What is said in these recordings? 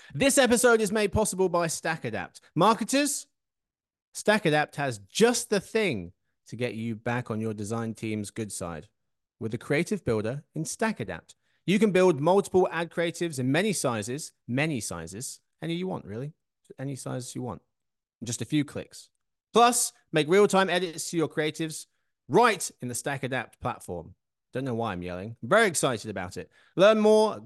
This episode is made possible by StackAdapt. Marketers, StackAdapt has just the thing to get you back on your design team's good side. With the creative builder in StackAdapt, you can build multiple ad creatives in many sizes, any you want, really, any size you want, in just a few clicks. Plus, make real-time edits to your creatives right in the StackAdapt platform. Don't know why I'm yelling. I'm very excited about it. Learn more,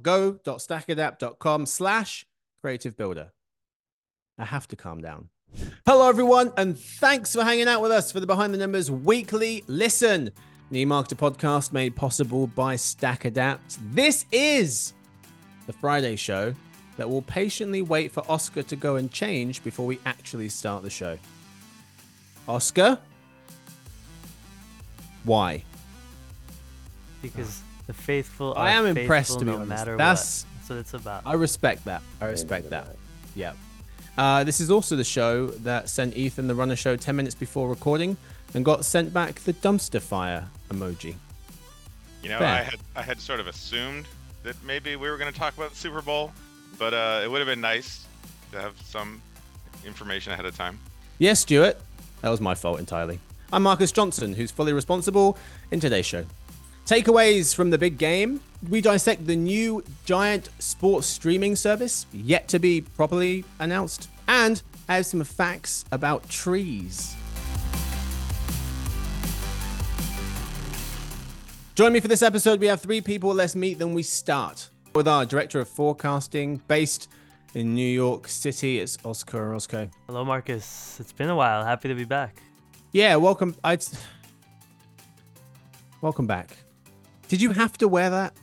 go.stackadapt.com/creative builder. I have to calm down. Hello, everyone, and thanks for hanging out with us for the Behind the Numbers Weekly Listen, the eMarketer podcast made possible by StackAdapt. This is the Friday show that will patiently wait for Oscar to go and change before we actually start the show. Oscar? Why? Because the faithful I am impressed, to be no honest. matter That's what it's about. I respect that. Yeah. This is also the show that sent Ethan the Runner Show 10 minutes before recording and got sent back the dumpster fire emoji. You know, Fair. I had sort of assumed that maybe we were going to talk about the Super Bowl, but it would have been nice to have some information ahead of time. Yes, Stuart. That was my fault entirely. I'm Marcus Johnson, who's fully responsible in today's show. Takeaways from the big game. We dissect the new giant sports streaming service, yet to be properly announced, and have some facts about trees. Join me for this episode. We have three people. Let's meet them. We start with our director of forecasting, based in New York City. It's Oscar Orozco. Hello, Marcus. It's been a while. Happy to be back. Yeah, welcome. Welcome back. Did you have to wear that?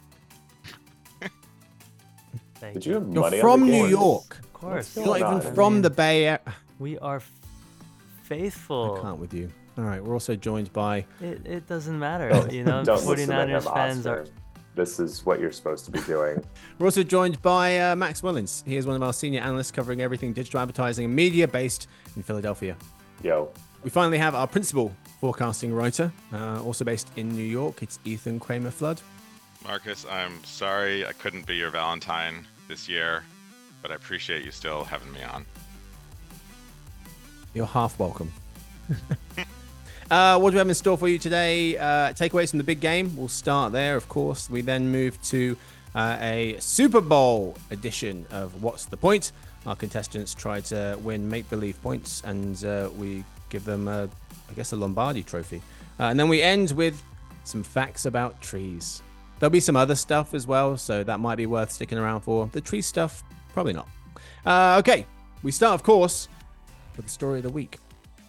Thank Did you. you have You're money on from the New game? York. Of course. You're not going even on? from the Bay Area. We are I faithful. can't with you. All right, we're also joined by... It doesn't matter. Don't, You know, don't listen to 49ers him, fans Oscar. are. This is what you're supposed to be doing. We're also joined by Max Mullins. He is one of our senior analysts covering everything digital advertising and media based in Philadelphia. Yo, We finally have our principal forecasting writer, also based in New York. It's Ethan Kramer Flood. Marcus, I'm sorry I couldn't be your Valentine this year, but I appreciate you still having me on. You're half welcome. What do we have in store for you today? Takeaways from the big game. We'll start there, of course. We then move to a Super Bowl edition of What's the Point? Our contestants try to win make-believe points, and we give them, I guess, a Lombardi trophy. And then we end with some facts about trees. There'll be some other stuff as well, so that might be worth sticking around for. The tree stuff, probably not. Okay, we start, of course, with the story of the week.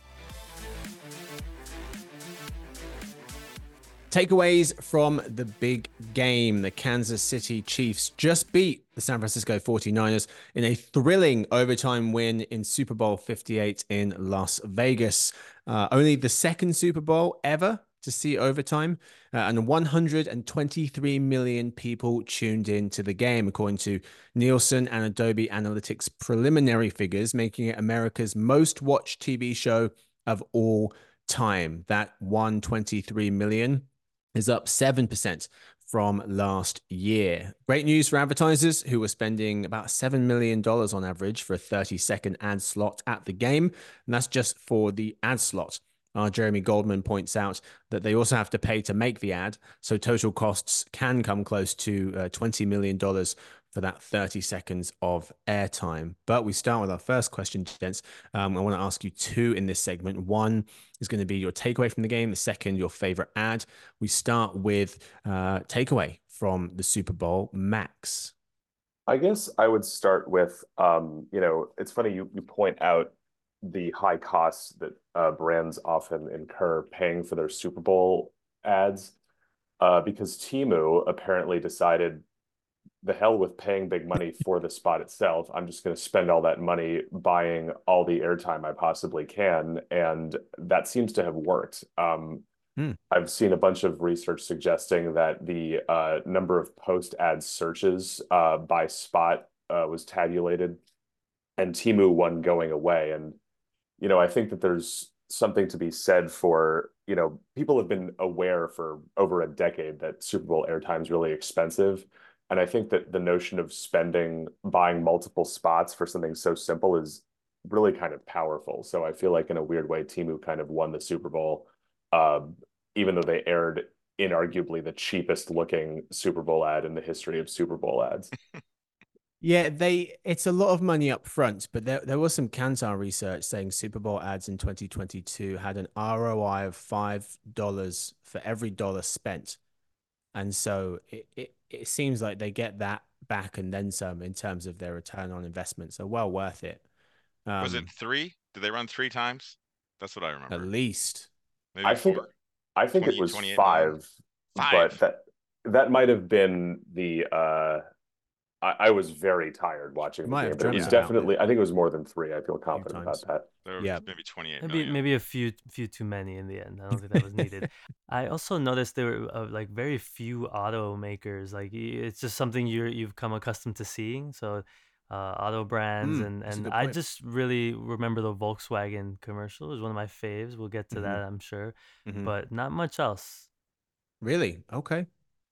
Takeaways from the big game. The Kansas City Chiefs just beat the San Francisco 49ers in a thrilling overtime win in Super Bowl 58 in Las Vegas. Only the second Super Bowl ever to see overtime, and 123 million people tuned in to the game, according to Nielsen and Adobe Analytics preliminary figures, making it America's most watched TV show of all time. That 123 million is up 7% from last year. Great news for advertisers who were spending about $7 million on average for a 30-second ad slot at the game. And that's just for the ad slot. Jeremy Goldman points out that they also have to pay to make the ad. So total costs can come close to $20 million for that 30 seconds of airtime. But we start with our first question, gents. I want to ask you two in this segment. One is going to be your takeaway from the game. The second, your favorite ad. We start with takeaway from the Super Bowl. Max. I guess I would start with, it's funny you point out the high costs that brands often incur paying for their Super Bowl ads, because Temu apparently decided the hell with paying big money for the spot itself. I'm just going to spend all that money buying all the airtime I possibly can. And that seems to have worked. I've seen a bunch of research suggesting that the number of post-ad searches by spot was tabulated, and Temu won going away. And, I think that there's something to be said for, people have been aware for over a decade that Super Bowl airtime is really expensive. And I think that the notion of buying multiple spots for something so simple is really kind of powerful. So I feel like in a weird way, Temu kind of won the Super Bowl, uh, even though they aired inarguably the cheapest looking Super Bowl ad in the history of Super Bowl ads. Yeah, it's a lot of money up front, but there was some Kantar research saying Super Bowl ads in 2022 had an ROI of $5 for every dollar spent. And so it seems like they get that back and then some in terms of their return on investment. So well worth it. Was it 3? Did they run 3 times? That's what I At remember. least. Maybe I think 4. I think it 20, was 28 million. 5, but 5. that might have been the I was very tired watching You the might game, have but it was dreamt about it definitely I think it was more than 3. I feel a few confident about times. that. There was Yeah. maybe 28 Maybe million. maybe a few too many in the end. I don't think that was needed. I also noticed there were like very few automakers. Like it's just something you've come accustomed to seeing. So auto brands That's a and good I point. just really remember the Volkswagen commercial. It was one of my faves. We'll get to that, I'm sure, but not much else. Really? Okay.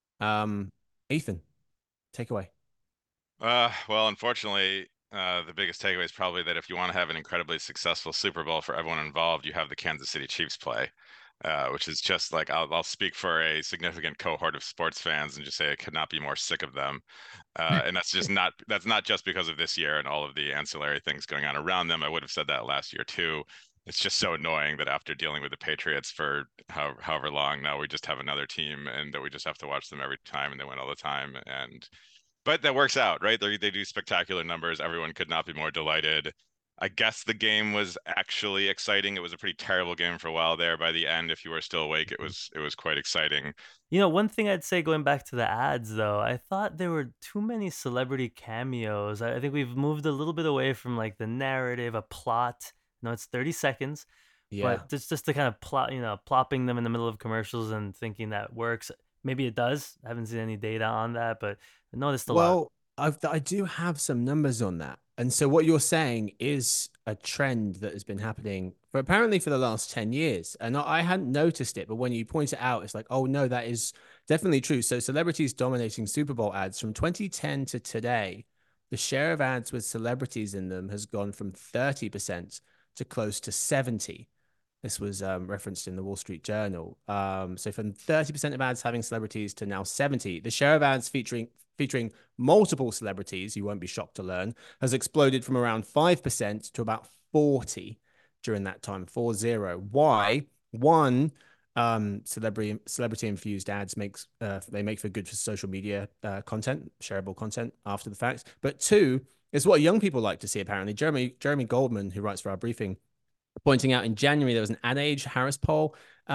Ethan, take away. Well, unfortunately, the biggest takeaway is probably that if you want to have an incredibly successful Super Bowl for everyone involved, you have the Kansas City Chiefs play, which is just like I'll speak for a significant cohort of sports fans and just say I could not be more sick of them. And that's not just because of this year and all of the ancillary things going on around them. I would have said that last year too. It's just so annoying that after dealing with the Patriots for however long now, we just have another team and that we just have to watch them every time and they win all the time. But that works out, right? They do spectacular numbers. Everyone could not be more delighted. I guess the game was actually exciting. It was a pretty terrible game for a while there. By the end, if you were still awake, it was quite exciting. One thing I'd say going back to the ads, though, I thought there were too many celebrity cameos. I think we've moved a little bit away from like the narrative, a plot. No, it's 30 seconds, Yeah. but just to kind of plot, plopping them in the middle of commercials and thinking that works. Maybe it does. I haven't seen any data on that, but I noticed a lot. Well, I do have some numbers on that. And so what you're saying is a trend that has been happening for apparently for the last 10 years. And I hadn't noticed it, but when you point it out, it's like, oh no, that is definitely true. So celebrities dominating Super Bowl ads from 2010 to today, the share of ads with celebrities in them has gone from 30% to close to 70. This was referenced in the Wall Street Journal. So from 30% of ads having celebrities to now 70, the share of ads featuring multiple celebrities, you won't be shocked to learn, has exploded from around 5% to about 40 during that time, 40. Why? One, celebrity infused ads they make for good for social media content, shareable content after the fact. But two, it's what young people like to see, apparently. Jeremy Goldman, who writes for our briefing, pointing out in January there was an Ad Age Harris poll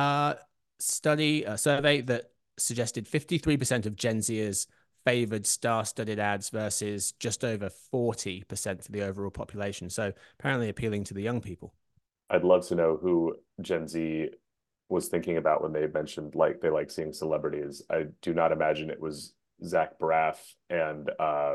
survey that suggested 53% of Gen Zers favored star-studded ads versus just over 40% for the overall population. So apparently appealing to the young people. I'd love to know who Gen Z was thinking about when they mentioned like they like seeing celebrities. I do not imagine it was Zach Braff and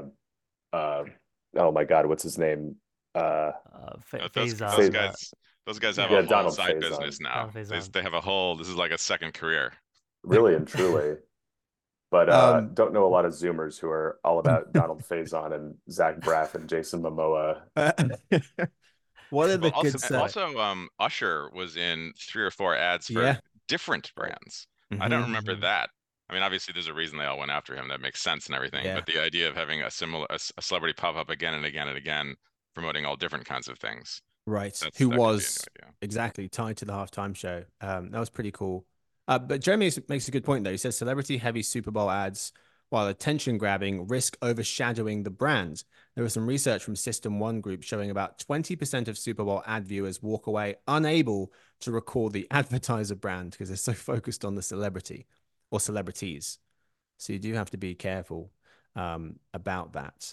oh my God, what's his name? Those Faison. guys have Yeah, a whole Donald side Faison. business now. Donald They, Faison. they have a whole. This is like a second career. Really and truly. But Um, don't know a lot of Zoomers who are all about Donald Faison and Zach Braff and Jason Momoa. What are the Well, also, good Usher was in 3 or 4 ads for Yeah. different brands. I don't Mhm. remember that. I mean, obviously, there's a reason they all went after him. That makes sense and everything. Yeah. But the idea of having a celebrity pop up again and again and again, promoting all different kinds of things. Right. That Who could be a new was idea. exactly tied to the halftime show. That was pretty cool. But Jeremy makes a good point, though. He says celebrity heavy Super Bowl ads, while attention grabbing, risk overshadowing the brand. There was some research from System One Group showing about 20% of Super Bowl ad viewers walk away unable to recall the advertiser brand because they're so focused on the celebrity or celebrities. So you do have to be careful about that.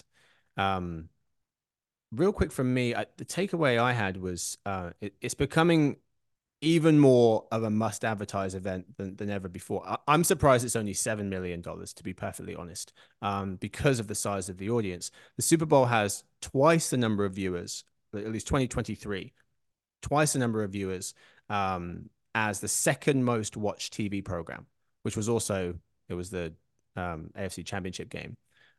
Real quick from me, the takeaway I had was it's becoming even more of a must advertise event than ever before. I'm surprised it's only $7 million, to be perfectly honest, because of the size of the audience. The Super Bowl has twice the number of viewers, at least 2023, twice the number of viewers as the second most watched TV program, which was also, it was the AFC Championship game.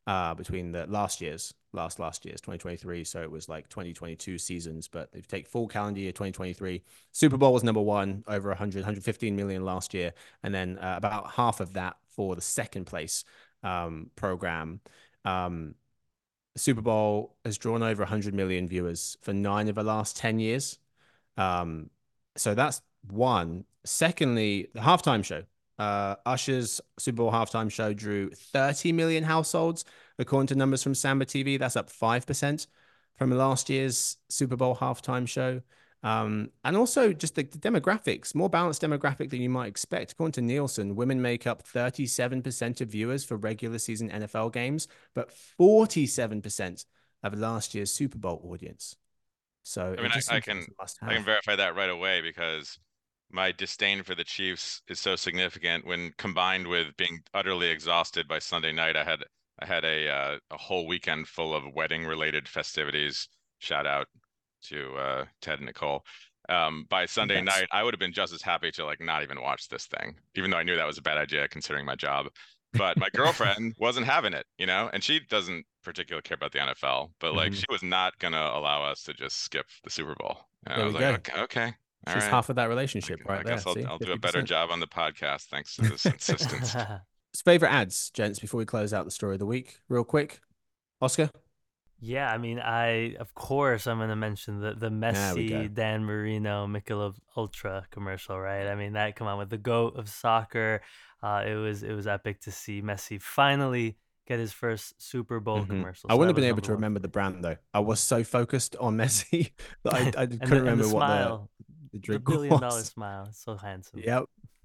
between the last year's 2023. So it was like 2022 seasons, but if you take full calendar year 2023, Super Bowl was number one, over 115 million last year. And then about half of that for the second place program. The Super Bowl has drawn over 100 million viewers for 9 of the last 10 years. So that's one. Secondly, the halftime show. Usher's Super Bowl halftime show drew 30 million households, according to numbers from Samba TV. That's up 5% from last year's Super Bowl halftime show. And also just the demographics, more balanced demographic than you might expect. According to Nielsen, women make up 37% of viewers for regular season NFL games, but 47% of last year's Super Bowl audience. So I mean, it just I seems like can it's a must I can have. verify that right away because my disdain for the Chiefs is so significant when combined with being utterly exhausted by Sunday night. I had a whole weekend full of wedding related festivities. Shout out to Ted and Nicole. By Sunday Congrats. night, I would have been just as happy to like not even watch this thing, even though I knew that was a bad idea considering my job. But my girlfriend wasn't having it, and she doesn't particularly care about the NFL, but like Mhm. she was not gonna allow us to just skip the Super Bowl. And There I we was like, go. okay, okay, all She's right. half of that relationship I right there. guess I'll See, I'll do a better 50%. job on the podcast thanks to this insistence. Favorite ads, gents, before we close out the story of the week, real quick. Oscar? Yeah, I mean, of course I'm gonna mention the There we go. Messi Dan Marino Michelob Ultra commercial, right? I mean, that come on with the GOAT of soccer. It was epic to see Messi finally get his first Super Bowl commercial. I So wouldn't that have been was able number to one remember for the me. brand though. I was so focused on Messi that I and couldn't the remember what smile, the the drink $1 billion was. smile. It's so handsome. Yep.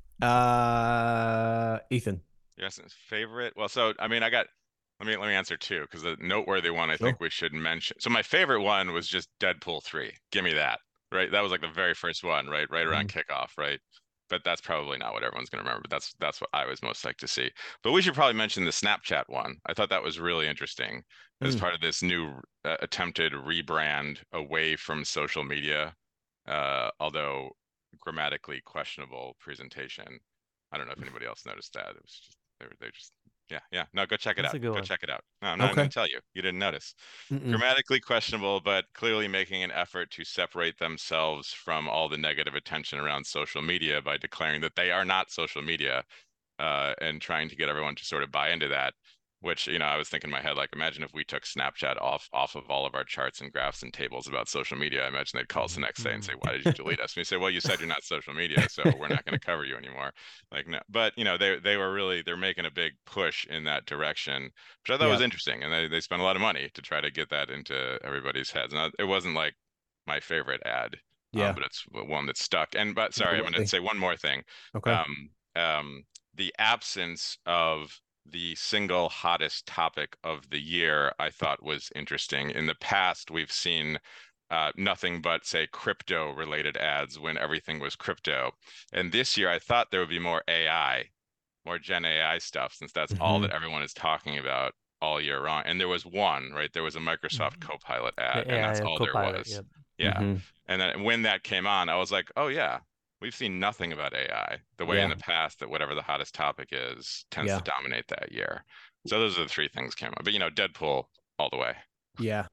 Ethan. Yes, favorite. Well, so I mean, let me answer two because the noteworthy one I Sure. think we should mention. So my favorite one was just Deadpool 3. Give me that. Right? That was like the very first one, right? Right around kickoff, right? But that's probably not what everyone's gonna remember. But that's what I was most psyched to see. But we should probably mention the Snapchat one. I thought that was really interesting as Mm. part of this new attempted rebrand away from social media, although grammatically questionable presentation. I don't know if anybody else noticed that. It was just they just yeah. No, go check it That's out. a good Go one. check it out. No, I'm not even Okay. gonna tell you. You didn't notice. Mm-mm. Grammatically questionable, but clearly making an effort to separate themselves from all the negative attention around social media by declaring that they are not social media, and trying to get everyone to sort of buy into that. Which, I was thinking in my head, like, imagine if we took Snapchat off of all of our charts and graphs and tables about social media. I imagine they'd call us the next day and say, "Why did you delete us?" And we say, "Well, you said you're not social media, so we're not going to cover you anymore." Like, no, but they're making a big push in that direction, which I thought was Yeah. interesting, and they spent a lot of money to try to get that into everybody's heads. And it wasn't like my favorite ad, Yeah. but it's one that stuck. But sorry, I'm going to Noteworthy. say one more thing. Okay. Um, the absence of the single hottest topic of the year, I thought was interesting. In the past, we've seen nothing but, say, crypto related ads when everything was crypto. And this year, I thought there would be more AI, more Gen AI stuff, since that's all Mm-hmm. that everyone is talking about all year long. And there was one, right? There was a Microsoft Mhm. Copilot ad, The and that's AI all there Copilot. was. Yep. Yeah. Mm-hmm. And then when that came on, I was like, oh, yeah, we've seen nothing about AI the way in Yeah. the past that whatever the hottest topic is tends to Yeah. dominate that year. So those are the three things came up. But Deadpool all the way. Yeah.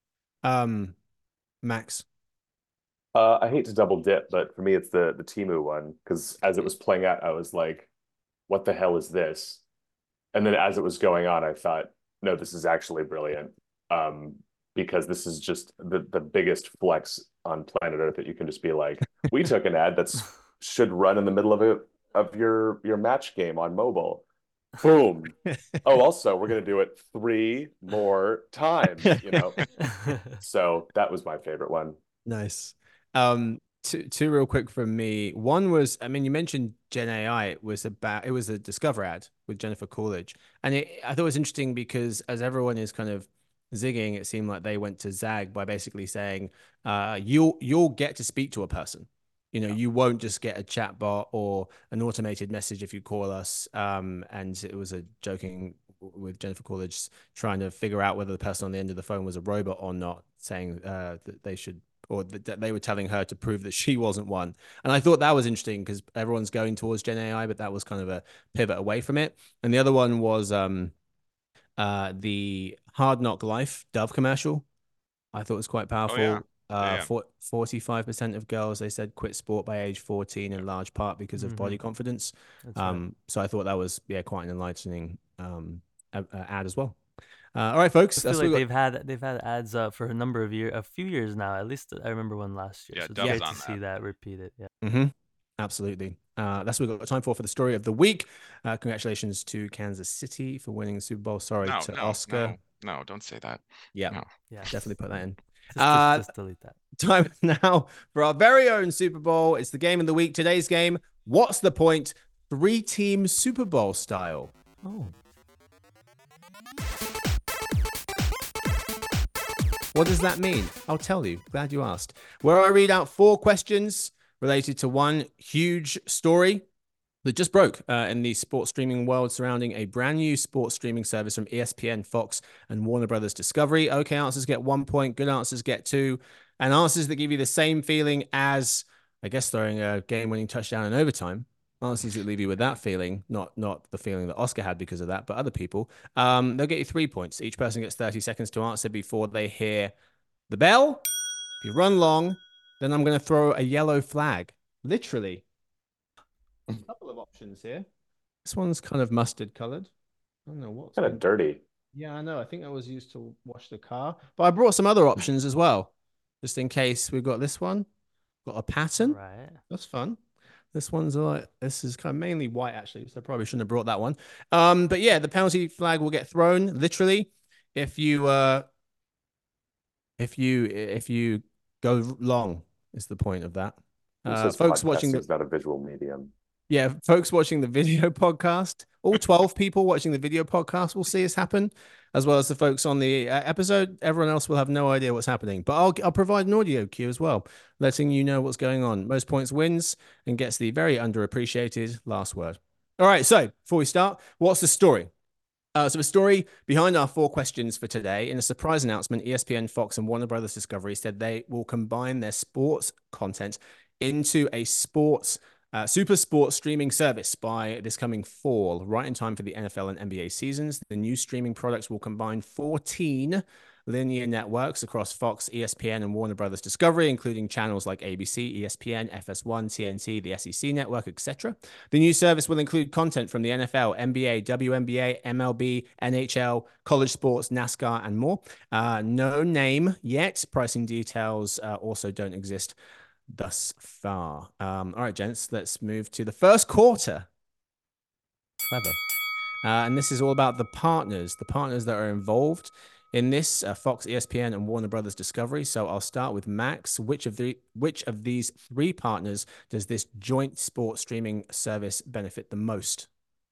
Max. I hate to double dip, but for me, it's the Timu one because as it was playing out, I was like, "What the hell is this?" And then as it was going on, I thought, "No, this is actually brilliant." Because this is just the biggest flex on planet Earth that you can just be like, "We took an ad that's should run in the middle of your match game on mobile. Boom. Oh, also, we're gonna do it 3 more times. So that was my favorite one. Nice. Two real quick from me. One was, I mean, you mentioned Gen AI. It was a Discover ad with Jennifer Coolidge, and I thought it was interesting because as everyone is kind of zigging, it seemed like they went to zag by basically saying, you'll get to speak to a person. Yeah. You won't just get a chat bot or an automated message if you call us. And it was a joking with Jennifer Coolidge trying to figure out whether the person on the end of the phone was a robot or not, saying that they should, or that they were telling her to prove that she wasn't one. And I thought that was interesting because everyone's going towards Gen AI, but that was kind of a pivot away from it. And the other one was The Hard Knock Life Dove commercial, I thought was quite Oh yeah. powerful. Yeah. 45% of girls, they said, quit sport by age 14 in large part because of body confidence. That's right. So I thought that was quite an enlightening ad as well. All right, folks. I feel That's like what we got. they've had ads for a few years now. At least I remember one last year. Yeah, So it's Dove's great on to see that repeated. Yeah. Mm-hmm. Absolutely. That's what we've got time for the story of the week. Congratulations to Kansas City for winning the Super Bowl. Sorry to Oscar. No, don't say that. Yeah, No. Yeah. definitely put that in. Just delete that. Time now for our very own Super Bowl. It's the game of the week. Today's game, what's the point? 3-team Super Bowl style. Oh. What does that mean? I'll tell you. Glad you asked. Where I read out 4 questions related to one huge story that just broke in the sports streaming world surrounding a brand new sports streaming service from ESPN, Fox, and Warner Brothers Discovery. Okay answers get 1 point, good answers get 2, and answers that give you the same feeling as, I guess, throwing a game-winning touchdown in overtime. Answers that leave you with that feeling, not the feeling that Oscar had because of that, but other people, they'll get you 3 points. Each person gets 30 seconds to answer before they hear the bell. If you run long, then I'm going to throw a yellow flag. Literally. A couple of options here. This one's kind of mustard colored. I don't know what's Kind of dirty. Yeah, I know. I think that was used to wash the car. But I brought some other options as well, just in case. We've got this one. Got a pattern. Right. That's fun. This one's like, this is kind of mainly white, actually, so I probably shouldn't have brought that one. But yeah, the penalty flag will get thrown, literally, if you go long, is the point of that. Folks watching is not a visual medium. Yeah, folks watching the video podcast, all 12 people watching the video podcast will see this happen, as well as the folks on the episode. Everyone else will have no idea what's happening, but I'll provide an audio cue as well, letting you know what's going on. Most points wins and gets the very underappreciated last word. All right, so before we start, what's the story? So the story behind our 4 questions for today, in a surprise announcement, ESPN, Fox, and Warner Brothers Discovery said they will combine their sports content into a super sports streaming service by this coming fall, right in time for the NFL and NBA seasons. The new streaming products will combine 14 linear networks across Fox, ESPN, and Warner Brothers Discovery, including channels like ABC, ESPN, FS1, TNT, the SEC network, etc. The new service will include content from the NFL, NBA, WNBA, MLB, NHL, college sports, NASCAR, and more. No name yet. Pricing details also don't exist thus far. All right, gents, let's move to the first quarter. Clever. And this is all about the partners that are involved in this, Fox, ESPN, and Warner Brothers Discovery. So I'll start with Max. Which of these 3 partners does this joint sports streaming service benefit the most?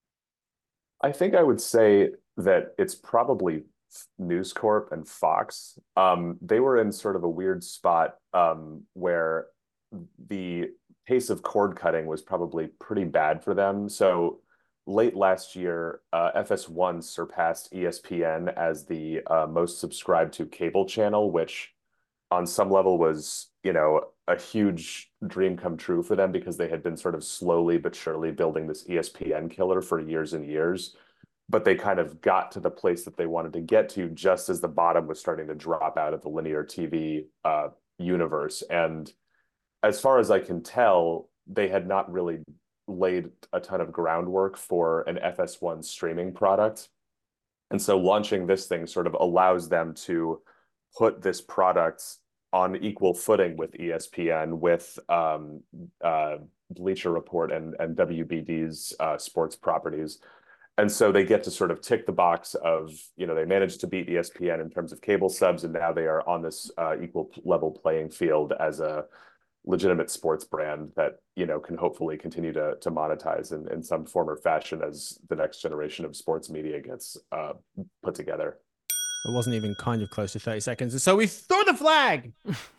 I think I would say that it's probably News Corp and Fox. They were in sort of a weird spot where the pace of cord cutting was probably pretty bad for them. So late last year, FS1 surpassed ESPN as the most subscribed to cable channel, which on some level was, a huge dream come true for them because they had been sort of slowly but surely building this ESPN killer for years and years. But they kind of got to the place that they wanted to get to just as the bottom was starting to drop out of the linear TV universe. And as far as I can tell, they had not really laid a ton of groundwork for an FS1 streaming product. And so launching this thing sort of allows them to put this product on equal footing with ESPN, with Bleacher Report and WBD's sports properties. And so they get to sort of tick the box of, they managed to beat ESPN in terms of cable subs, and now they are on this equal level playing field as a legitimate sports brand that, can hopefully continue to monetize in some form or fashion as the next generation of sports media gets put together. It wasn't even kind of close to 30 seconds. And so we throw the flag.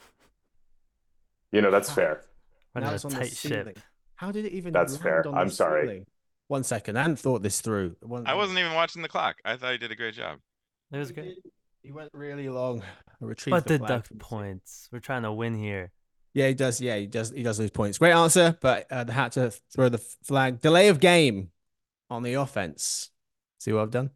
That's fair. Running a tight ship. How did it even That's fair. I'm sorry. Ceiling? 1 second. I hadn't thought this through. I wasn't even watching the clock. I thought he did a great job. It was good. He went really long. But deduct points. We're trying to win here. Yeah, he does. Yeah, he does lose points. Great answer, but they had to throw the flag. Delay of game on the offense. See what I've done?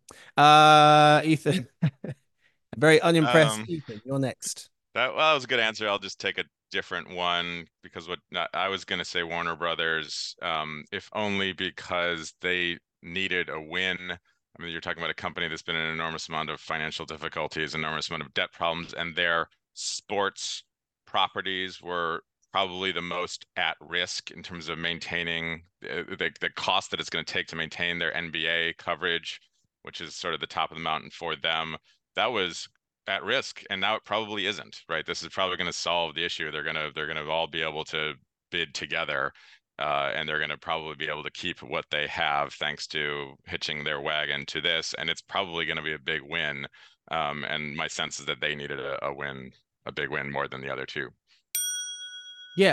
Ethan. Very unimpressed. Um, Ethan, you're next. that was a good answer. I'll just take a different one because I was going to say Warner Brothers, if only because they needed a win. I mean, you're talking about a company that's been in an enormous amount of financial difficulties, enormous amount of debt problems, and their sports properties were probably the most at risk in terms of maintaining the cost that it's going to take to maintain their NBA coverage, which is sort of the top of the mountain for them. That was at risk, and now it probably isn't, right? This is probably going to solve the issue. They're gonna all be able to bid together, and they're going to probably be able to keep what they have thanks to hitching their wagon to this, and it's probably going to be a big win. And my sense is that they needed a win, a big win more than the other two. Yeah,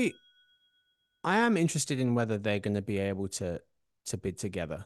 I am interested in whether they're going to be able to bid together.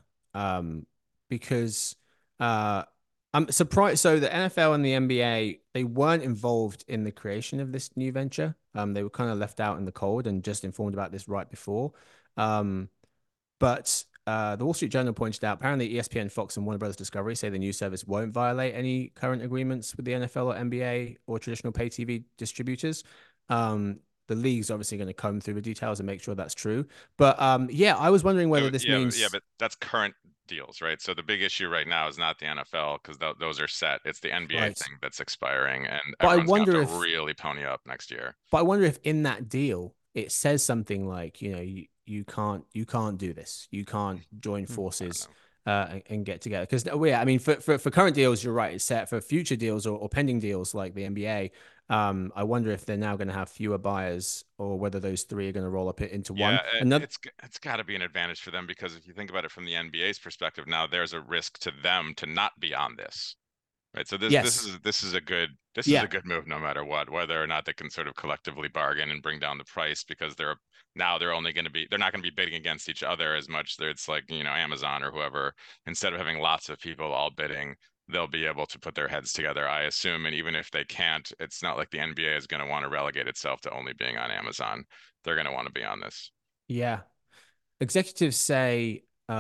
Because uh I'm surprised. So the NFL and the NBA, they weren't involved in the creation of this new venture. They were kind of left out in the cold and just informed about this right before. Um, but the Wall Street Journal pointed out apparently ESPN, Fox, and Warner Brothers Discovery say the new service won't violate any current agreements with the NFL or NBA or traditional pay TV distributors. The league's obviously going to comb through the details and make sure that's true. But yeah, I was wondering whether So this yeah, means but that's current deals, right? So the big issue right now is not the NFL because those are set. It's the NBA right. thing that's expiring, and But I everyone's gonna wonder have to if really pony up next year. But I wonder if in that deal it says something like, you can't do this. You can't join Hmm. I don't forces know. and get together. Because yeah, I mean, for current deals, you're right. It's set for future deals or pending deals like the NBA. I wonder if they're now going to have fewer buyers or whether those three are going to roll up it into one. Yeah, Another, it's got to be an advantage for them because if you think about it from the NBA's perspective, now there's a risk to them to not be on this. Right. So yes, this is yeah, a good move no matter what, whether or not they can sort of collectively bargain and bring down the price because they're only going to be they're not going to be bidding against each other as much. It's like, Amazon or whoever, instead of having lots of people all bidding, they'll be able to put their heads together, I assume. And even if they can't, it's not like the NBA is going to want to relegate itself to only being on Amazon. They're going to want to be on this. yeah. Executives say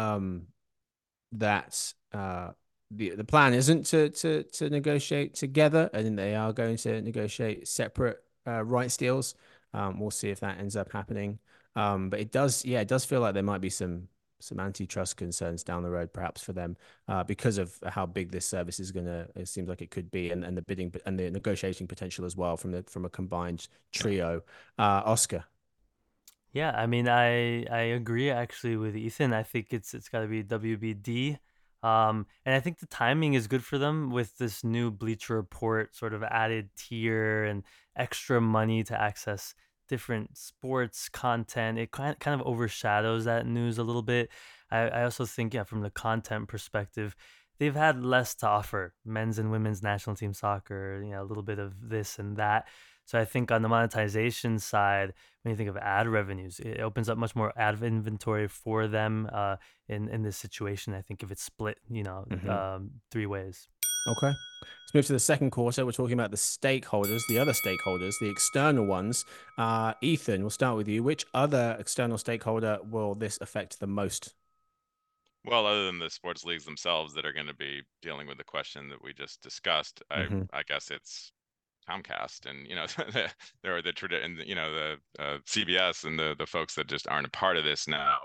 that the plan isn't to negotiate together, and they are going to negotiate separate rights deals. We'll see if that ends up happening. But it does feel like there might be some antitrust concerns down the road, perhaps for them, because of how big this service is gonna. It seems like it could be, and the bidding and the negotiating potential as well from a combined Yeah. trio. Oscar. Yeah, I mean, I agree actually with Ethan. I think it's got to be WBD. And I think the timing is good for them with this new Bleacher Report sort of added tier and extra money to access different sports content. It kind of overshadows that news a little bit. I also think, yeah, from the content perspective, they've had less to offer. Men's and women's national team soccer, a little bit of this and that. So I think on the monetization side, when you think of ad revenues, it opens up much more ad inventory for them in this situation. I think if it's split, Mhm. three ways. Okay. Let's move to the second quarter. We're talking about the stakeholders, the other stakeholders, the external ones. Ethan, we'll start with you. Which other external stakeholder will this affect the most? Well, other than the sports leagues themselves that are going to be dealing with the question that we just discussed, Hmm. I guess it's Comcast and there are and the CBS and the folks that just aren't a part of this now.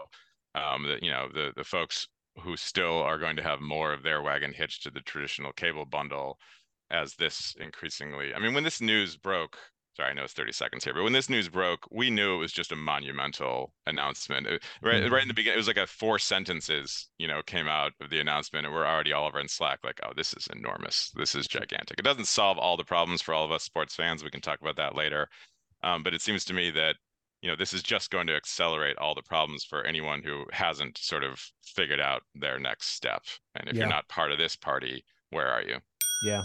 The folks who still are going to have more of their wagon hitched to the traditional cable bundle as this increasingly. I mean, when this news broke, sorry, I know it's 30 seconds here, but when this news broke, we knew it was just a monumental announcement. Right in the beginning, it was like a 4 sentences, came out of the announcement, and we're already all over in Slack like, oh, this is enormous. This is gigantic. It doesn't solve all the problems for all of us sports fans. We can talk about that later. But it seems to me that this is just going to accelerate all the problems for anyone who hasn't sort of figured out their next step. And if you're Yeah. not part of this party, where are you? Yeah.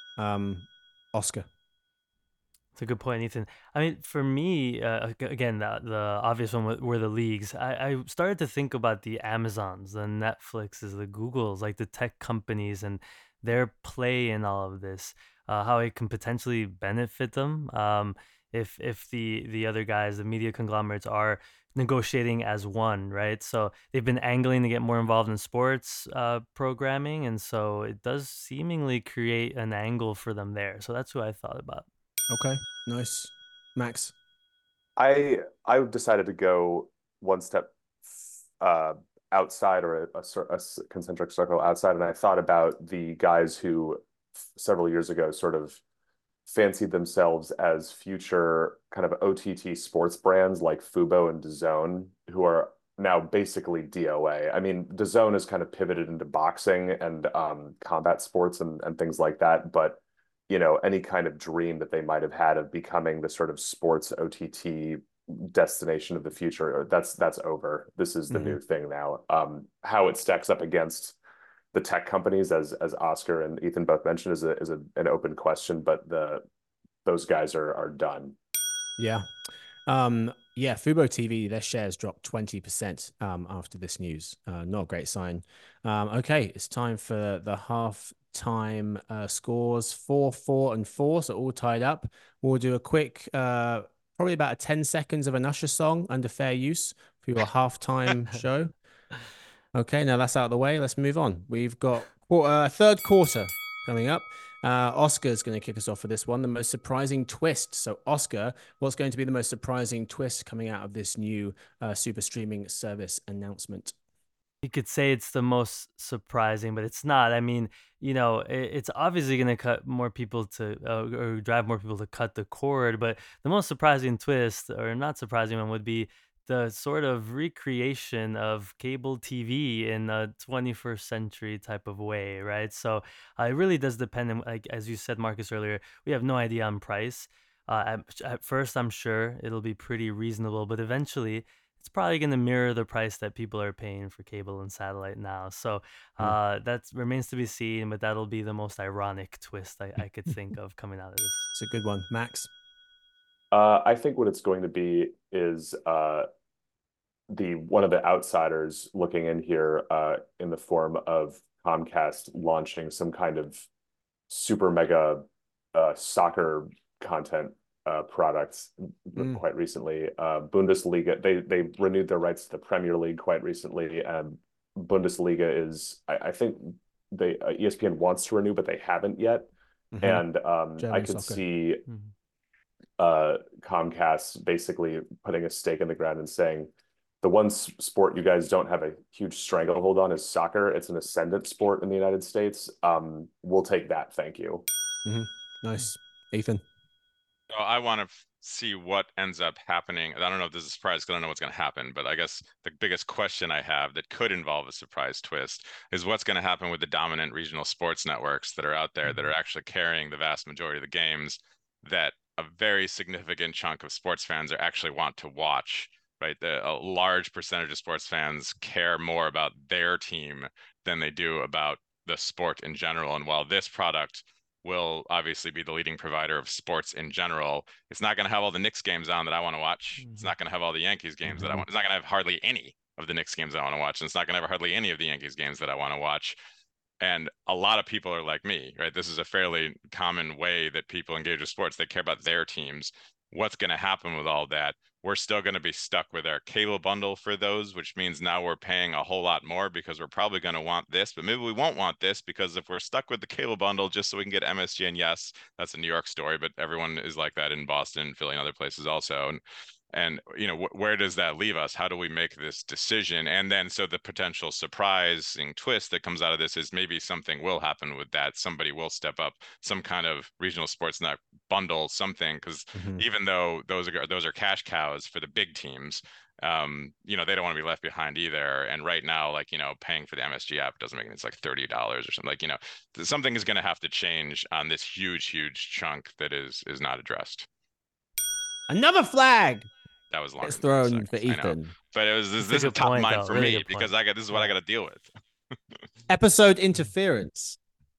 Oscar. It's a good point, Ethan. I mean, for me, again, the obvious one were the leagues. I started to think about the Amazons, the Netflixes, the Googles, like the tech companies and their play in all of this, how it can potentially benefit them. if the other guys, the media conglomerates, are negotiating as one, right? So they've been angling to get more involved in sports programming, and so it does seemingly create an angle for them there. So that's who I thought about. Okay, nice. Max. I decided to go one step uh, outside, or a concentric circle outside, and I thought about the guys who several years ago sort of fancied themselves as future kind of OTT sports brands like Fubo and DAZN, who are now basically DOA. I mean, DAZN has kind of pivoted into boxing and combat sports and things like that, but any kind of dream that they might have had of becoming the sort of sports OTT destination of the future, that's over. This is the new thing now. How it stacks up against the tech companies, as Oscar and Ethan both mentioned, is an open question, but those guys are done. Yeah. Yeah, Fubo TV, their shares dropped 20% after this news. Not a great sign. Okay, it's time for the half-time scores. 4-4 and 4, so all tied up. We'll do a quick, probably about 10 seconds of an Usher song under fair use for your halftime show. Okay, now that's out of the way. Let's move on. We've got third quarter coming up. Oscar's going to kick us off for this one, the most surprising twist. So, Oscar, what's going to be the most surprising twist coming out of this new super streaming service announcement? You could say it's the most surprising, but it's not. I mean, it's obviously going to cut more people to or drive more people to cut the cord. But the most surprising twist, or not surprising one, would be the sort of recreation of cable TV in a 21st century type of way, right? So it really does depend on, like as you said, Marcus, earlier, we have no idea on price. At first, I'm sure it'll be pretty reasonable, but eventually it's probably going to mirror the price that people are paying for cable and satellite now. So that remains to be seen, but that'll be the most ironic twist I could think of coming out of this. It's a good one. Max? I think what it's going to be is one of the outsiders looking in here in the form of Comcast launching some kind of super mega soccer content products quite recently. Bundesliga, they renewed their rights to the Premier League quite recently, and Bundesliga is, I think ESPN wants to renew, but they haven't yet. And I could see Comcast basically putting a stake in the ground and saying, the one sport you guys don't have a huge stranglehold on is soccer. It's an ascendant sport in the United States. We'll take that. Thank you. Nice. Ethan? So I want to see what ends up happening. I don't know if this is a surprise because I don't know what's going to happen, but I guess the biggest question I have that could involve a surprise twist is what's going to happen with the dominant regional sports networks that are out there that are actually carrying the vast majority of the games that a very significant chunk of sports fans actually want to watch. Right, a large percentage of sports fans care more about their team than they do about the sport in general. And while this product will obviously be the leading provider of sports in general, it's not going to have all the Knicks games on that I want to watch. It's not going to have all the Yankees games that I want. It's not going to have hardly any of the Knicks games I want to watch. And it's not going to have hardly any of the Yankees games that I want to watch. And a lot of people are like me, right? This is a fairly common way that people engage with sports. They care about their teams. What's going to happen with all that? We're still going to be stuck with our cable bundle for those, which means now we're paying a whole lot more because we're probably going to want this, but maybe we won't want this because if we're stuck with the cable bundle just so we can get MSG, and yes, that's a New York story, but everyone is like that in Boston, Philly, and other places also. And where does that leave us? How do we make this decision? And then so the potential surprising twist that comes out of this is maybe something will happen with that. Somebody will step up, some kind of regional sports net bundle, something, because even though those are cash cows for the big teams, they don't want to be left behind either. And right now, paying for the MSG app doesn't make it. It's like $30 or something. Something is going to have to change on this huge chunk that is not addressed. Another flag. That was long. It's thrown for Ethan. But this is top of mind for me because this is what I got to deal with. Episode interference.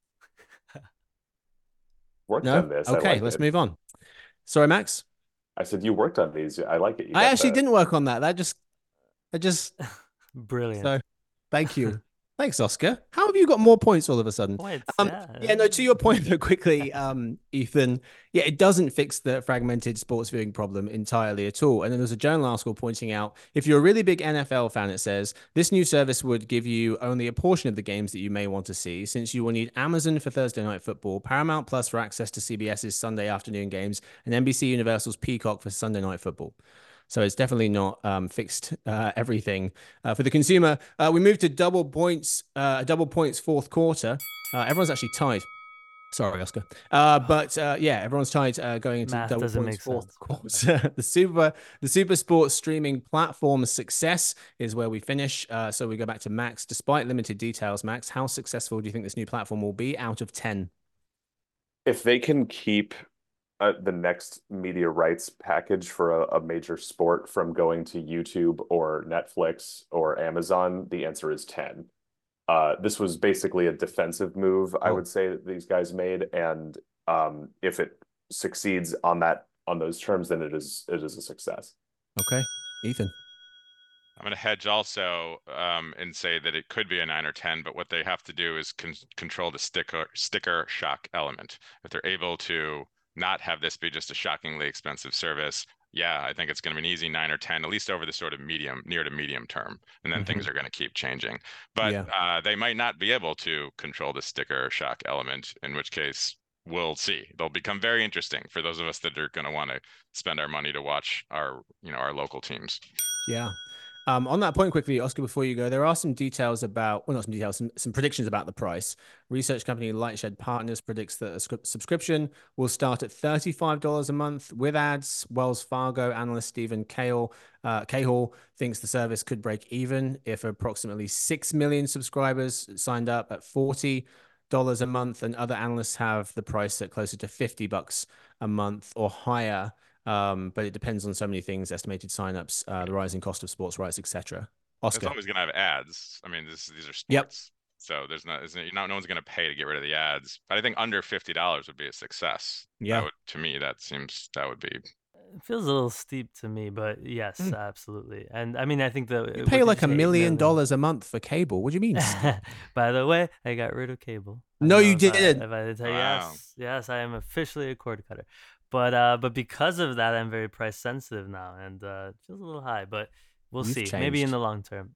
Worked on this. Okay, let's move on. Sorry, Max. I said you worked on these. I like it. I actually didn't work on that. I just brilliant. So, thank you. Thanks, Oscar. How have you got more points all of a sudden? Points, Yeah, no, to your point though, quickly, Ethan, yeah, it doesn't fix the fragmented sports viewing problem entirely at all. And then there's a journal article pointing out if you're a really big NFL fan, it says this new service would give you only a portion of the games that you may want to see, since you will need Amazon for Thursday Night Football, Paramount Plus for access to CBS's Sunday afternoon games, and NBC Universal's Peacock for Sunday Night Football. So it's definitely not fixed everything for the consumer. We moved to double points fourth quarter. Everyone's actually tied. Sorry, Oscar. But yeah, everyone's tied going into Math double doesn't points make fourth sense. quarter. The Super Sports streaming platform success is where we finish. So we go back to Max. Despite limited details, Max, how successful do you think this new platform will be out of 10? If they can keep the next media rights package for a major sport from going to YouTube or Netflix or Amazon, the answer is 10. This was basically a defensive move, I would say, that these guys made, and if it succeeds on those terms, then it is a success. Okay, Ethan. I'm going to hedge also and say that it could be a 9 or 10, but what they have to do is control the sticker shock element. If they're able to not have this be just a shockingly expensive service, yeah, I think it's going to be an easy 9 or 10, at least over the sort of near to medium term. And then things are going to keep changing. But they might not be able to control the sticker shock element, in which case we'll see. They'll become very interesting for those of us that are going to want to spend our money to watch our local teams. Yeah. On that point quickly, Oscar, before you go, there are some details about, well, not some details, some predictions about the price. Research company Lightshed Partners predicts that a subscription will start at $35 a month with ads. Wells Fargo analyst Stephen Cahill thinks the service could break even if approximately 6 million subscribers signed up at $40 a month, and other analysts have the price at closer to $50 a month or higher. But it depends on so many things: estimated signups, the rising cost of sports rights, etc. Oscar, it's always going to have ads. I mean, these are sports, yep. So no one's going to pay to get rid of the ads. But I think under $50 would be a success. Yeah, to me, that would be. It feels a little steep to me, but yes, absolutely. And I mean, I think you pay like $1 million a month for cable. What do you mean? By the way, I got rid of cable. No, you didn't. If I did tell you, yes, I am officially a cord cutter. But because of that, I'm very price sensitive now, and it feels a little high. But we'll see. Changed. Maybe in the long term.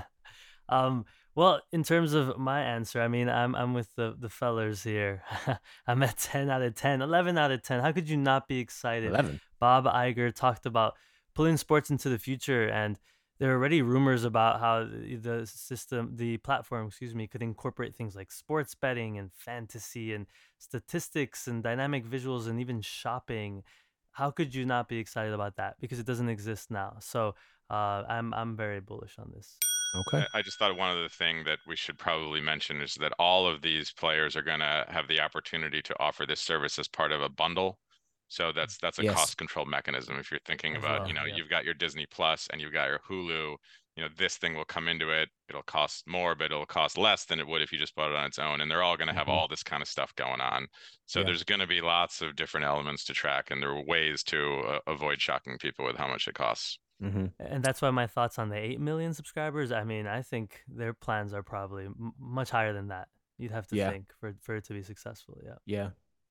Well, in terms of my answer, I mean, I'm with the fellers here. I'm at 10 out of 10, 11 out of 10. How could you not be excited? 11. Bob Iger talked about pulling sports into the future, and there are already rumors about how the platform, could incorporate things like sports betting and fantasy and statistics and dynamic visuals and even shopping. How could you not be excited about that? Because it doesn't exist now. So I'm very bullish on this. Okay. I just thought one other thing that we should probably mention is that all of these players are going to have the opportunity to offer this service as part of a bundle. So that's a cost control mechanism. If you're thinking about, you've got your Disney Plus and you've got your Hulu, this thing will come into it. It'll cost more, but it'll cost less than it would if you just bought it on its own. And they're all going to have all this kind of stuff going on. So there's going to be lots of different elements to track, and there are ways to avoid shocking people with how much it costs. And that's why my thoughts on the 8 million subscribers, I mean, I think their plans are probably much higher than that. You'd have to think for it to be successful. Yeah.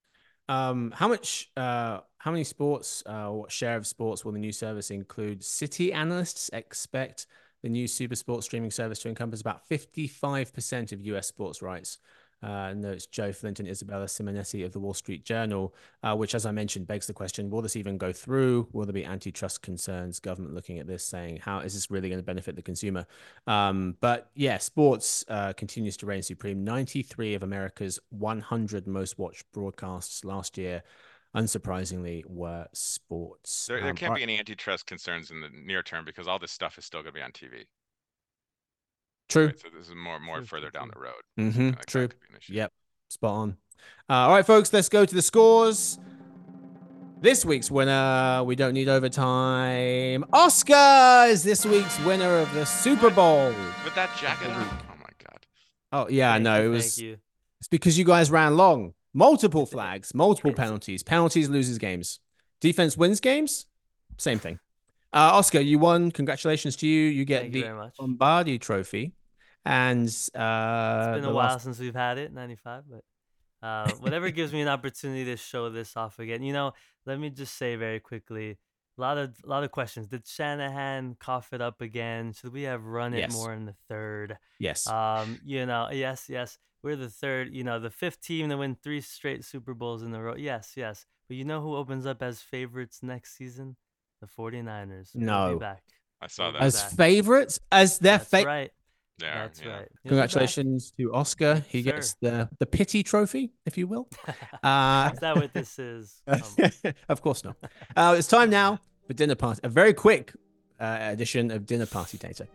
How many sports, what share of sports will the new service include? City analysts expect the new Super Sports streaming service to encompass about 55% of US sports rights. Notes Joe Flint and Isabella Simonetti of the Wall Street Journal, which, as I mentioned, begs the question, will this even go through? Will there be antitrust concerns, government looking at this, saying, how is this really going to benefit the consumer? But yeah, sports continues to reign supreme. 93 of America's 100 most watched broadcasts last year, unsurprisingly, were sports. There can't be any antitrust concerns in the near term because all this stuff is still going to be on TV. True. Right, so this is more further down the road. True. Yep. Spot on. All right, folks, let's go to the scores. This week's winner, we don't need overtime. Oscar is this week's winner of the Super Bowl. With that jacket on. Oh, my God. Oh, yeah, no, it was. Thank you. It's because you guys ran long. Multiple flags, multiple penalties. Penalties loses games. Defense wins games. Same thing. Oscar, you won. Congratulations to you. You get the Lombardi Trophy. And It's been a the while last since we've had it, 95, but whatever gives me an opportunity to show this off again. Let me just say very quickly, a lot of questions. Did Shanahan cough it up again? Should we have run it Yes. more in the third? yes. Yes. We're the third, the fifth team to win 3 straight Super Bowls in a row. Yes. But you know who opens up as favorites next season? The 49ers. We'll be No. back. I saw We'll be that. As back. favorites, as their That's fate. right. They are, That's yeah. right. He'll be back. Congratulations to Oscar. He Sir. gets the pity trophy, if you will. Is that what this is? Of course not. It's time now for Dinner Party. A very quick edition of Dinner Party Data.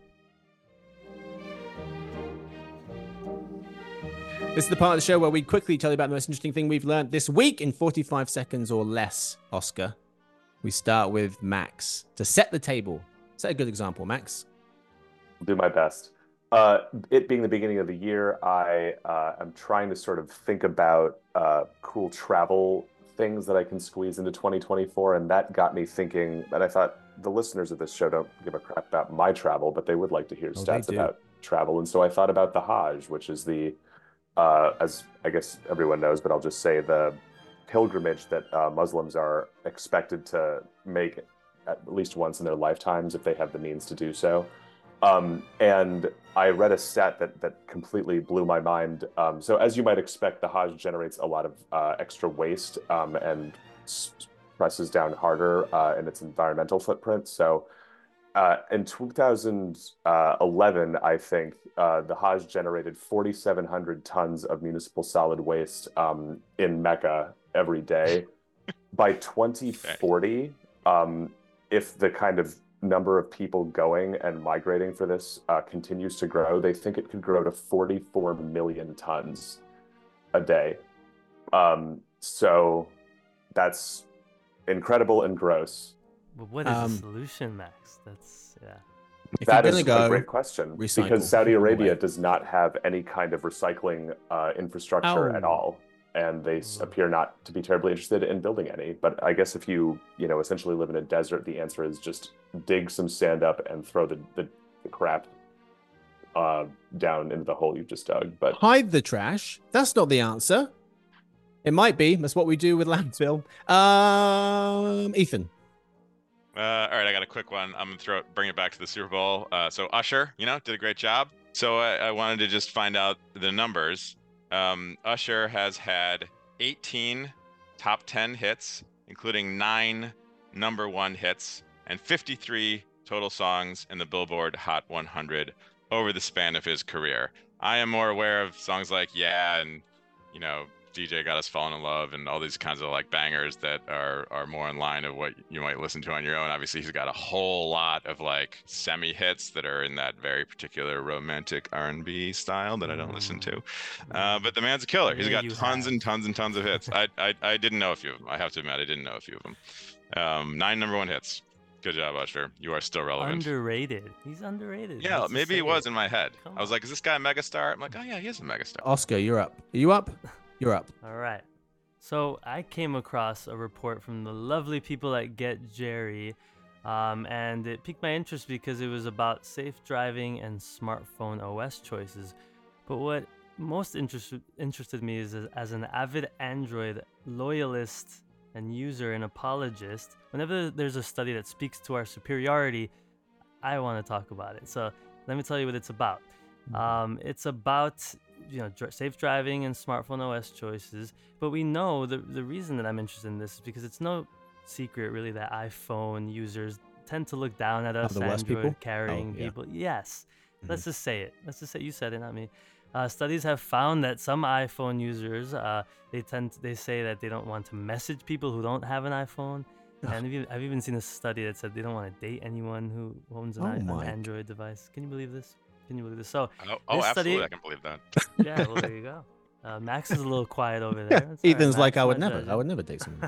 This is the part of the show where we quickly tell you about the most interesting thing we've learned this week in 45 seconds or less, Oscar. We start with Max to set the table. Set a good example, Max. I'll do my best. It being the beginning of the year, I am trying to sort of think about cool travel things that I can squeeze into 2024, and that got me thinking. And I thought the listeners of this show don't give a crap about my travel, but they would like to hear stats about travel. And so I thought about the Hajj, which is the, as I guess everyone knows, but I'll just say the pilgrimage that Muslims are expected to make at least once in their lifetimes if they have the means to do so. And I read a stat that completely blew my mind. So as you might expect, the Hajj generates a lot of extra waste and presses down harder in its environmental footprint. So in 2011, I think the Hajj generated 4,700 tons of municipal solid waste in Mecca every day. By 2040, if the kind of number of people going and migrating for this continues to grow, they think it could grow to 44 million tons a day. So that's incredible and gross. But what is the solution, Max? That is a great question. recycle. Because Saudi Arabia Away. does not have any kind of recycling infrastructure at all. And they appear not to be terribly interested in building any. But I guess if you essentially live in a desert, the answer is just dig some sand up and throw the crap down into the hole you've just dug. But hide the trash. That's not the answer. It might be. That's what we do with landfill. Ethan. All right, I got a quick one. I'm gonna bring it back to the Super Bowl. So Usher, did a great job. So I wanted to just find out the numbers. Usher has had 18 top 10 hits, including 9 number 1 hits, and 53 total songs in the Billboard Hot 100 over the span of his career. I am more aware of songs like Yeah and DJ Got Us Falling in Love and all these kinds of like bangers that are more in line of what you might listen to on your own. Obviously, he's got a whole lot of like semi hits that are in that very particular romantic R&B style that I don't listen to. But the man's a killer. He's got tons and tons and tons of hits. I didn't know a few of them. I have to admit, I didn't know a few of them. 9 number 1 hits. Good job, Usher. You are still relevant. Underrated. He's underrated. Yeah, maybe he was in my head. I was like, is this guy a megastar? I'm like, oh yeah, he is a megastar. Oscar, you're up. Are you up? You're up. All right. So I came across a report from the lovely people at Get Jerry, and it piqued my interest because it was about safe driving and smartphone OS choices. But what most interested me is as an avid Android loyalist and user and apologist, whenever there's a study that speaks to our superiority, I want to talk about it. So let me tell you what it's about. It's about safe driving and smartphone OS choices. But we know the reason that I'm interested in this is because it's no secret really that iPhone users tend to look down at us Android carrying people. Yes. Let's just say it. You said it, not me. Studies have found that some iPhone users, they say that they don't want to message people who don't have an iPhone. And I've even seen a study that said they don't want to date anyone who owns an Android device. Can you believe this? So, absolutely, I can believe that. Yeah, well, there you go. Max is a little quiet over there. Ethan's right, like, I would never date someone.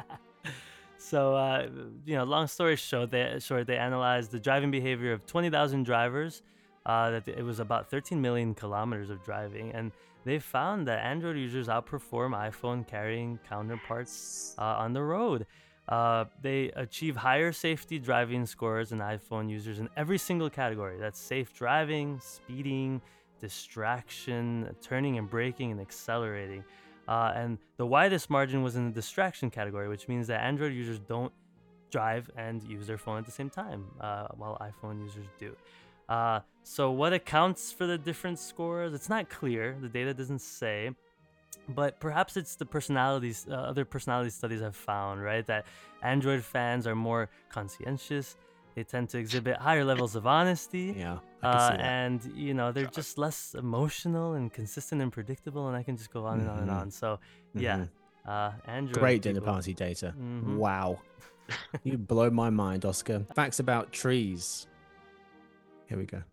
So, long story short, they analyzed the driving behavior of 20,000 drivers. That it was about 13 million kilometers of driving, and they found that Android users outperform iPhone carrying counterparts on the road. They achieve higher safety driving scores than iPhone users in every single category. That's safe driving, speeding, distraction, turning and braking and accelerating. And the widest margin was in the distraction category, which means that Android users don't drive and use their phone at the same time, while iPhone users do. So what accounts for the different scores? It's not clear. The data doesn't say. But perhaps it's the personalities, other personality studies have found, right? That Android fans are more conscientious. They tend to exhibit higher levels of honesty. Yeah, I can see that. And, you know, they're just less emotional and consistent and predictable. And I can just go on and on and on. So, yeah, Android. Great dinner party data. Wow. You blow my mind, Oscar. Facts about trees. Here we go.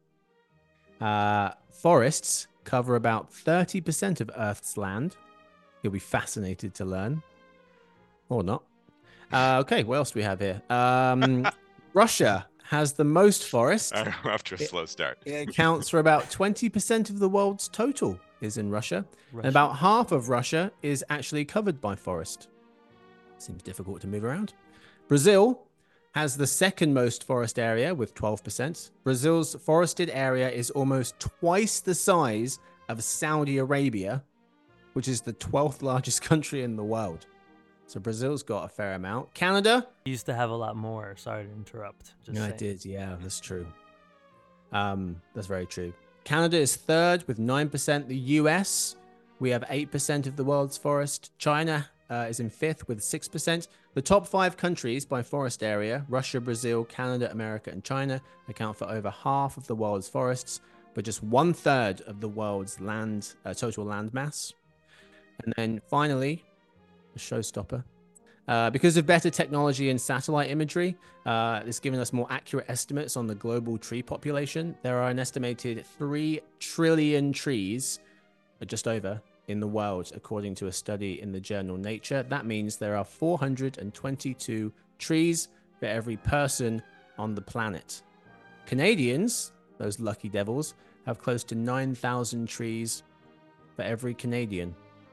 Forests cover about 30% of Earth's land. You'll be fascinated to learn. Or not. Okay, what else do we have here? Russia has the most forests. After a slow start. It accounts for about 20% of the world's total is in Russia. And about half of Russia is actually covered by forest. Seems difficult to move around. Brazil has the second most forest area with 12%. Brazil's forested area is almost twice the size of Saudi Arabia, which is the 12th largest country in the world. So Brazil's got a fair amount. Canada used to have a lot more. Sorry to interrupt. Yeah, I did. Yeah, that's true. That's very true. Canada is third with 9%. The US, we have 8% of the world's forest. China is in fifth with 6%. The top 5 countries by forest area, Russia, Brazil, Canada, America, and China, account for over half of the world's forests, but just 1/3 of the world's land total land mass. And then finally, a showstopper. Because of better technology and satellite imagery, it's given us more accurate estimates on the global tree population. There are an estimated 3 trillion trees, just over, in the world, according to a study in the journal Nature. That means there are 422 trees for every person on the planet. Canadians, those lucky devils, have close to 9,000 trees for every Canadian.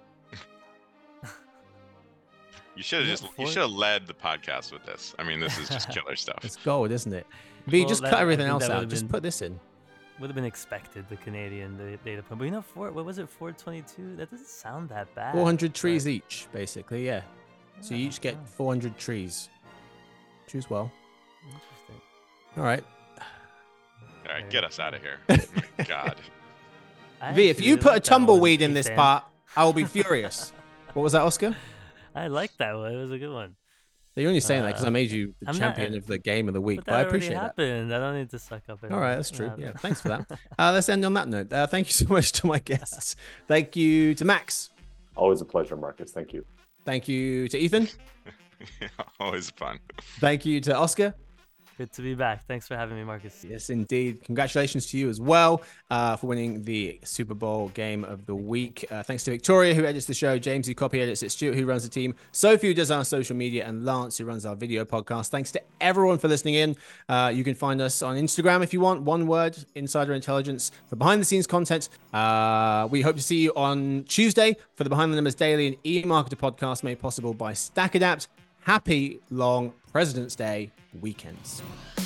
You should have led the podcast with this. I mean, this is just killer stuff. It's gold, isn't it? V, just cut everything else out. Just put this in. Would have been expected, the Canadian data point. But you know, what was it, 422? That doesn't sound that bad. 400 trees each, basically, yeah. So you each get 400 trees. Choose well. Interesting. All right. All right, get us out of here. Oh my God. V, if you put a tumbleweed in this part, I will be furious. What was that, Oscar? I like that one. It was a good one. You're only saying that because I made you the champion of the game of the week, but I appreciate that. Happened. I don't need to suck up. All right, that's true. Yeah, thanks for that. Let's end on that note. Thank you so much to my guests. Thank you to Max. Always a pleasure, Marcus. Thank you. Thank you to Ethan. Always fun. Thank you to Oscar. Good to be back. Thanks for having me, Marcus. Yes, indeed. Congratulations to you as well for winning the Super Bowl game of the week. Thanks to Victoria, who edits the show, James, who copy edits it, Stuart, who runs the team, Sophie, who does our social media, and Lance, who runs our video podcast. Thanks to everyone for listening in. You can find us on Instagram if you want. One word, Insider Intelligence, for behind-the-scenes content. We hope to see you on Tuesday for the Behind the Numbers Daily and eMarketer podcast made possible by StackAdapt. Happy long President's Day weekends.